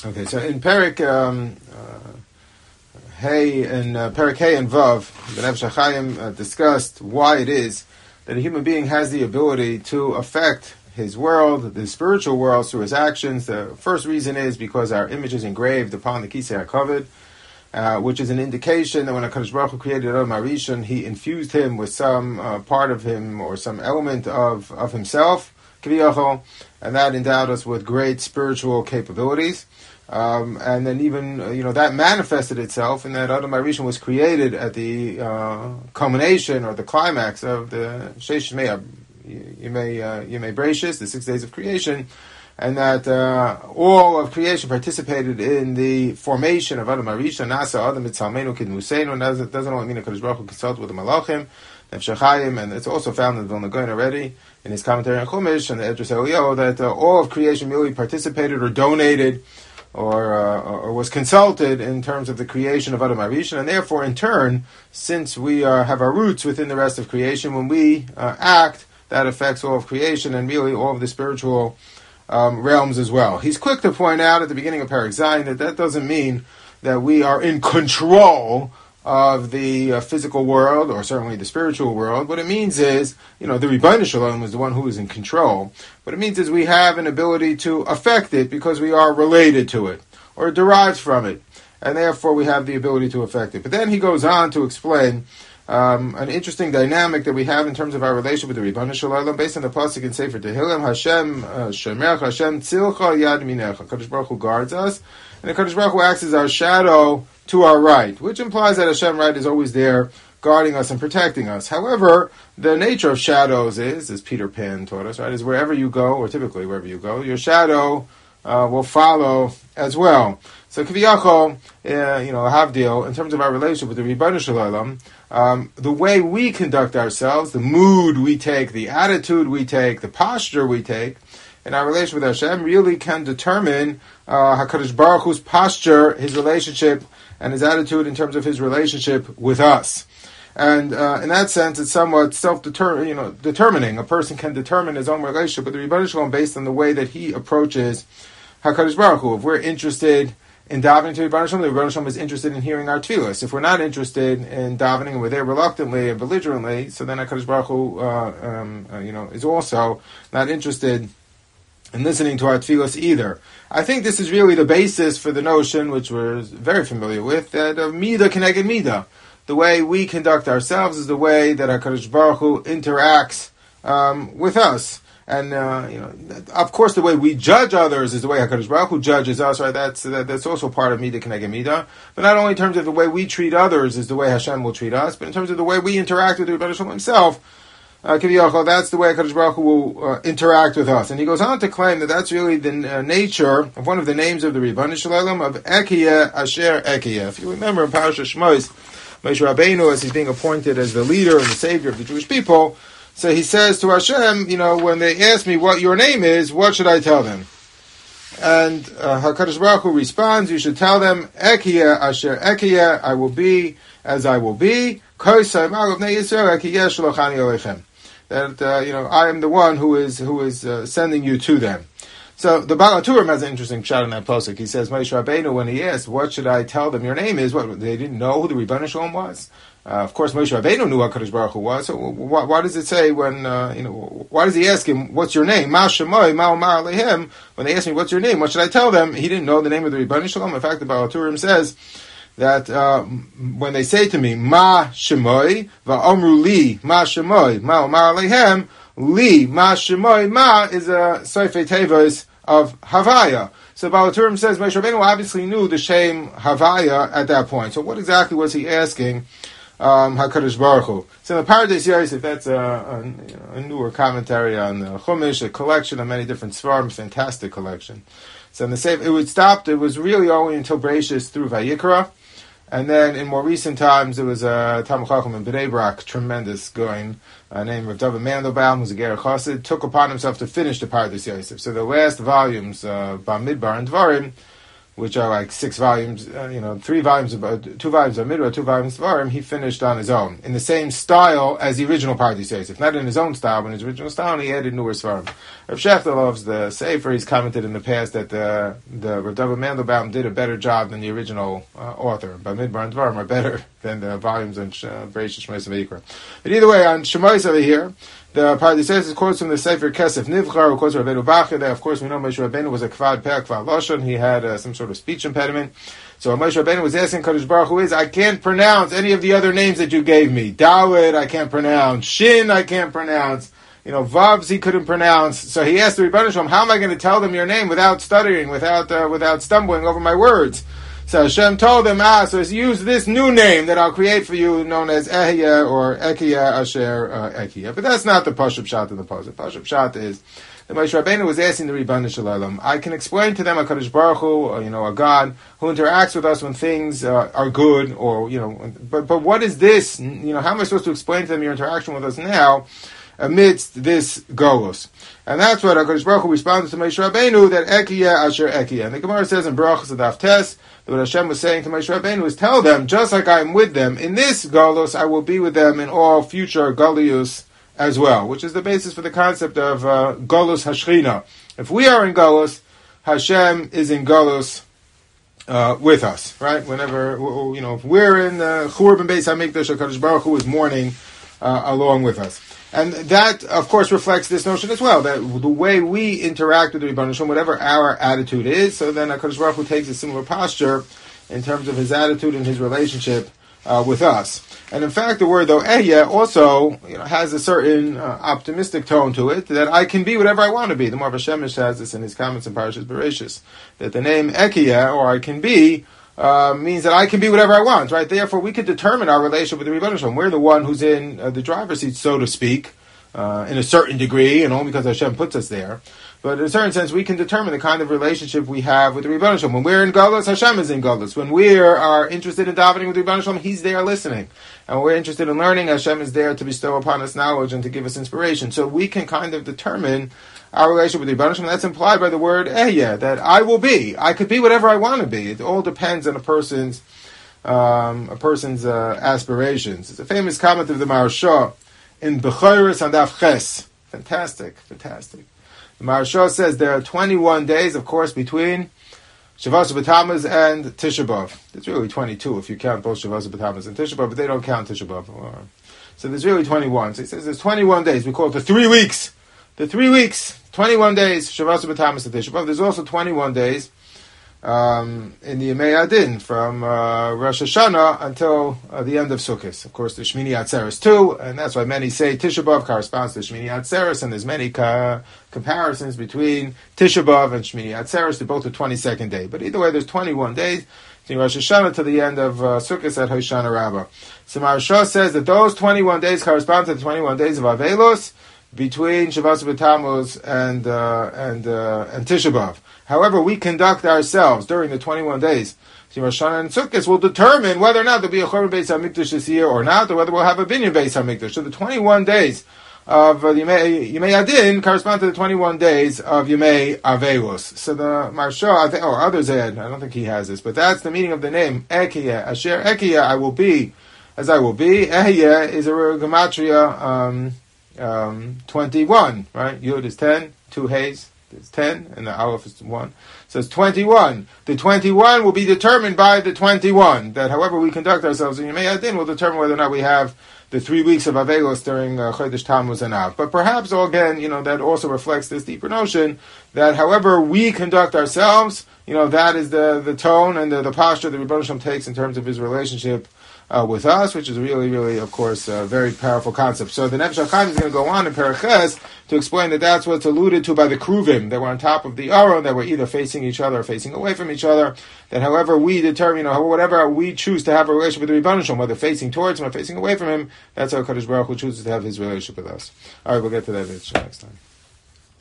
Okay, so in Perek Hey and Perek Hey and Vav, the Nefesh HaChaim discussed why it is that a human being has the ability to affect his world, the spiritual world, through his actions. The first reason is because our image is engraved upon the Kisei HaKavod, which is an indication that when HaKadosh Baruch Hu created Adam HaRishon, he infused him with some part of him or some element of himself, Kiviyachol, and that endowed us with great spiritual capabilities. And then even, that manifested itself in that Adam HaRishon was created at the culmination or the climax of the Sheish Yemei Bereishis, the 6 days of creation, and that all of creation participated in the formation of Adam HaRishon, Nasa Adam Mitzalmenu Kidmuseinu, and that doesn't only mean that HaKadosh Baruch Hu consulted with the Malachim, Nefesh HaChaim, and it's also found in the Vilna Gaon already, in his commentary on Chumash, and the Edros Eliyahu, that all of creation merely participated or donated or was consulted in terms of the creation of Adam HaRishon, and therefore, in turn, since we have our roots within the rest of creation, when we act, that affects all of creation and really all of the spiritual realms as well. He's quick to point out at the beginning of Perek Zayin that doesn't mean that we are in control of the physical world, or certainly the spiritual world. What it means is, the Ribono Shel Olam is the one who is in control. What it means is we have an ability to affect it because we are related to it, or derived from it, and therefore we have the ability to affect it. But then he goes on to explain an interesting dynamic that we have in terms of our relationship with the Ribono Shel Olam, based on the pasuk in Sefer Tehillim, Hashem Shemercha, Hashem Tzilcha Yad Minecha. HaKadosh Baruch Hu guards us, and the HaKadosh Baruch Hu acts as our shadow to our right, which implies that Hashem right is always there guarding us and protecting us. However, the nature of shadows is, as Peter Pan taught us, right, is wherever you go, or typically wherever you go, your shadow will follow as well. So Kiviyachol, Havdil, in terms of our relationship with the Ribono Shel Olam, the way we conduct ourselves, the mood we take, the attitude we take, the posture we take, in our relationship with Hashem really can determine HaKadosh Baruch Hu's posture, his relationship, and his attitude in terms of his relationship with us. And in that sense, it's somewhat determining. A person can determine his own relationship with the Ribono Shel Olam based on the way that he approaches HaKadosh Baruch Hu. If we're interested in davening to Ribono Shel Olam, the Ribono Shel Olam is interested in hearing our tefillos. If we're not interested in davening and we're there reluctantly and belligerently, so then HaKadosh Baruch Hu, is also not interested in listening to our tefillos either. I think this is really the basis for the notion, which we're very familiar with, that of midah keneged midah. The way we conduct ourselves is the way that HaKadosh Baruch Hu interacts with us. And, of course, the way we judge others is the way HaKadosh Baruch Hu judges us, right? That's also part of midah keneged midah. But not only in terms of the way we treat others is the way Hashem will treat us, but in terms of the way we interact with the Ribono Shel Olam himself, that's the way HaKadosh Baruch Hu will interact with us. And he goes on to claim that that's really the nature of one of the names of the Ribono Shel Olam, of Ekiyeh Asher Ekiyeh. If you remember in Parashat Shmos, Moshe Rabbeinu, as he's being appointed as the leader and the savior of the Jewish people, so he says to Hashem, when they ask me what your name is, what should I tell them? And HaKadosh Baruch Hu responds, you should tell them, Ekiyeh Asher Ekiyeh, I will be as I will be, Kosai Ma'alav Bnei Yisrael Ekiyeh Shalachani Aleichem. That I am the one who is sending you to them. So the Baal HaTurim has an interesting shot in that pasuk. He says, Moshe Rabbeinu, when he asked, "What should I tell them? Your name is?" What, they didn't know who the Ribono Shel Olam was. Of course, Moshe Rabbeinu knew what HaKadosh Baruch Hu was. So why does it say when why does he ask him, "What's your name?" Ma Shemoi, Ma Omar Alehem. When they ask me, "What's your name?" What should I tell them? He didn't know the name of the Ribono Shel Olam. In fact, the Baal HaTurim says that when they say to me, Ma Shemoi, Va'omru Li, Ma Shemoi, Ma Omar Alehem, Li, Ma Shemoi, Ma is a Seifei Tevos of Havaya. So Baal HaTurim says Moshe Rabbeinu obviously knew the Shem Havaya at that point. So what exactly was he asking HaKadosh Baruch Hu? So in the Pardes Yosef, that's a newer commentary on the Chumash, a collection of many different svarim, fantastic collection. So in the same, it was really only until Bereishis through Vayikra. And then in more recent times, it was a Talmid Chacham in Bnei Brak, tremendous going, named Rav David Mandelbaum, who's a Ger Chassid, took upon himself to finish the Pardes Yosef. So the last volumes, Bamidbar and Dvarim, which are like 6 volumes, 3 volumes, 2 volumes of Midrash, 2 volumes of Svarim, he finished on his own, in the same style as the original Pardes Yosef. If not in his own style, but in his original style, and he added newer Svarim. Rav Shefter loves the Sefer. He's commented in the past that the Rav David Mandelbaum did a better job than the original author. Bamidbar and Dvarim are better than the volumes on Bereshit, Shmos, and Vayikra. But either way, on Shemos over here, the Pardes Yosef quotes from the Sefer Kesef Nivchar, who quotes Rabbeinu Bachya, that of course we know Moshe Rabbeinu was a Kvad Peh, Kvad Lashon. He had some sort of speech impediment. So Moshe Rabbeinu was asking Kadosh Baruch Hu I can't pronounce any of the other names that you gave me. Dalet, I can't pronounce. Shin, I can't pronounce. Vavs, he couldn't pronounce. So he asked the Rebbeinu Shalom, how am I going to tell them your name without stuttering, without stumbling over my words? So Hashem told him, so use this new name that I'll create for you, known as Ehiyah or Ekiya Asher Ekiya. But that's not the Pashup Pshat of the Pasuk. Pashup Pshat is that Moshe Rabbeinu was asking the Rebbeinu Shalom, I can explain to them a Kadosh Baruch Hu, a God who interacts with us when things are good, or but what is this? How am I supposed to explain to them your interaction with us now amidst this Golus? And that's what HaKadosh Baruch Hu responded to Moshe Rabbeinu, that Ekiya Asher Ekiya. And the Gemara says in Berachos Adaf Tes, that what Hashem was saying to Moshe Rabbeinu is, tell them, just like I am with them in this Golus, I will be with them in all future Golius as well, which is the basis for the concept of Golus Hashchina. If we are in Golus, Hashem is in Golus with us, right? Whenever, if we're in Churban and Beis HaMikdash, HaKadosh Baruch Hu is mourning along with us. And that, of course, reflects this notion as well, that the way we interact with the Rebbeinu Shalom, whatever our attitude is, so then HaKadosh Baruch Hu takes a similar posture in terms of his attitude and his relationship with us. And in fact, the word, though, Ehiyah, also has a certain optimistic tone to it, that I can be whatever I want to be. The Marv Shemish has this in his comments in Parashas Bereshis, that the name Ekiyah, or I can be, means that I can be whatever I want, right? Therefore, we could determine our relationship with the Rebbeinu Shalom. We're the one who's in the driver's seat, so to speak, in a certain degree, and only because Hashem puts us there. But in a certain sense, we can determine the kind of relationship we have with the Rebbeinu Shalom. When we're in Golus, Hashem is in Golus. When we are interested in davening with the Rebbeinu Shalom, He's there listening. And when we're interested in learning, Hashem is there to bestow upon us knowledge and to give us inspiration. So we can kind of determine our relationship with the Rebbeinu Shalom. That's implied by the word Ehiyah, that I will be. I could be whatever I want to be. It all depends on a person's aspirations. It's a famous comment of the Maharsha in Bechoros Handaf Ches. Fantastic. The Maharsha says there are 21 days, of course, between Shavas B'Tammuz and Tisha B'Av. There's really 22 if you count both Shavas B'Tammuz and Tisha B'Av, but they don't count Tisha B'Av. So there's really 21. So he says there's 21 days. We call it the 3 weeks. The 3 weeks, 21 days, Shavas B'Tammuz to Tisha B'Av. There's also 21 days in the Yemei Adin, from Rosh Hashanah until the end of Sukkot. Of course, the Shmini Atzeres too, and that's why many say Tisha B'Av corresponds to Shmini Atzeres, and there's many comparisons between Tisha B'Av and Shmini Atzeres. They're both the 22nd day. But either way, there's 21 days between Rosh Hashanah to the end of Sukkot at Hoshana Rabbah. So Maharsha says that those 21 days correspond to the 21 days of Avelos between Shavas B'Tammuz and Tisha B'Av. However, we conduct ourselves during the 21 days between Rosh Hashanah and Sukkot will determine whether or not there'll be a Churban Beis HaMikdash this year or not, or whether we'll have a Binyan Beis HaMikdash. So the 21 days of Yemei Adin correspond to the 21 days of Yemei Avelos. So the Maharsha, or others add, I don't think he has this, but that's the meaning of the name Ekiya, Asher Ekiya, I will be as I will be. Ehiyah is a gematria 21, right? Yud is 10, 2 Hays is 10, and the Aleph is 1. So it's 21. The 21 will be determined by the 21. That however we conduct ourselves in Yemei Adin will determine whether or not we have the 3 weeks of Avelos during Chodesh Tammuz and Av. But perhaps, again, that also reflects this deeper notion that however we conduct ourselves, that is the tone and the posture that Rebbeinu Shalom takes in terms of his relationship with us, which is really, really, of course, a very powerful concept. So the Nefesh HaChaim is going to go on in Perek Ches to explain that that's what's alluded to by the Kruvim, that were on top of the Aron, that were either facing each other or facing away from each other, that however we determine, whatever we choose to have a relationship with the Rebbeinu Shalom, whether facing towards him or facing away from him, that's how Kadosh Baruch Hu chooses to have his relationship with us. All right, we'll get to that next time.